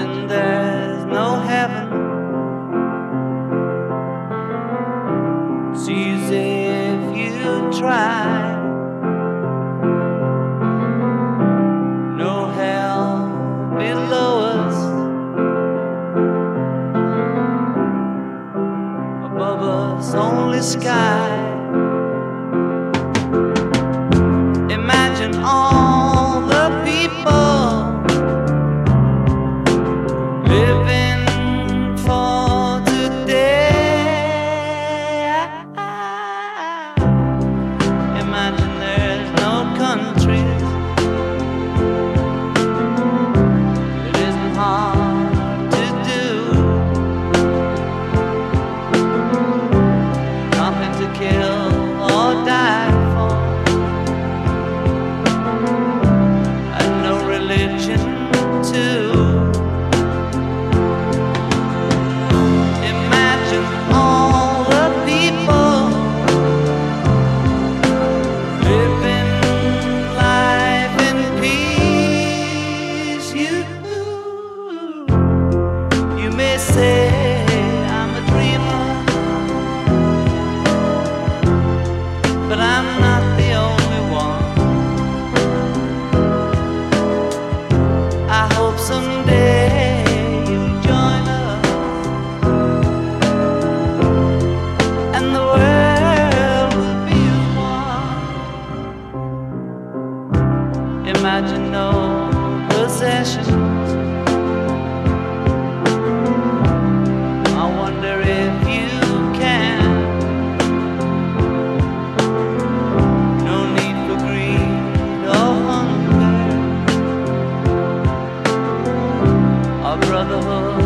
Imagine there's no heaven. It's easy if you try. No hell below us, above us only sky. Imagine all the people living for today. Imagine there's no countries. It isn't hard to do. Nothing to kill or die for, and no religion too. Imagine all the people living life in peace. You may say I'm a dreamer, but I'm not the only one. I hope someday you'll join us, and the world will be as one. Imagine no possessions. I wonder if you can. No need for greed or hunger, our brotherhood